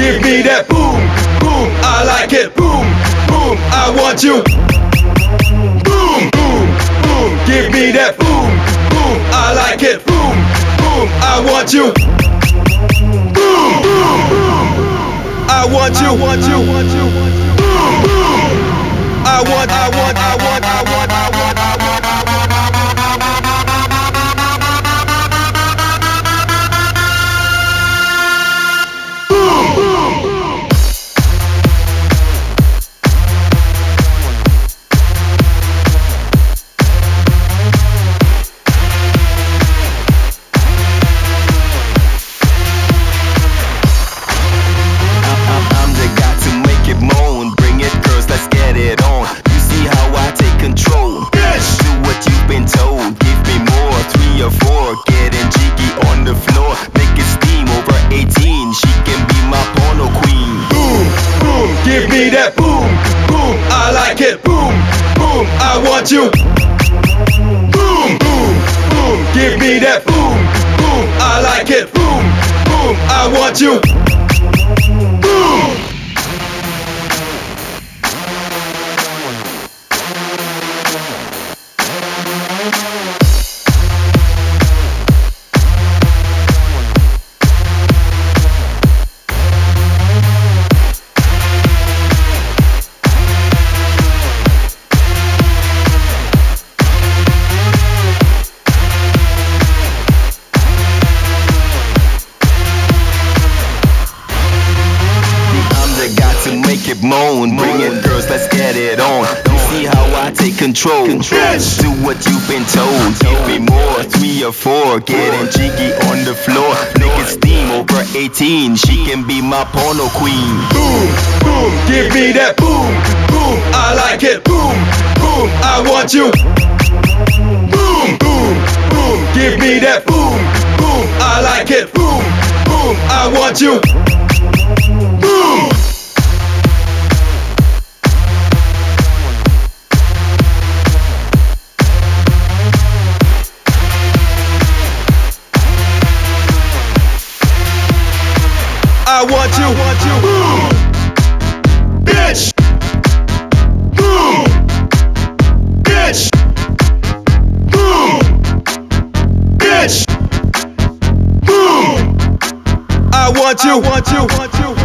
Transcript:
give me that boom, boom, I like it, boom, boom, I want you. Boom, boom, boom, give me that boom, boom, I like it, boom, boom, I want you. Boom, boom, I want you, want you, want you. Boom, boom, I want, I want, I want, I want, I want, I want, I want. Give me that boom, boom, I like it, boom, boom, I want you. Boom, boom, boom, give me that boom, boom, I like it, boom, boom, I want you. Boom. Make it moan, bring it girls, let's get it on. You see how I take control, Bitch. do what you've been told. Give me more, 3 or 4, getting jiggy on the floor. Make it steam over 18, she can be my porno queen. Boom, boom, give me that boom, boom, I like it, boom, boom, I want you. Boom, boom, boom, give me that boom, boom, I like it, boom, boom, I want you. Boom. I want you, boom, bitch, boom, bitch, boom, bitch, boom. I want you, want you, want you.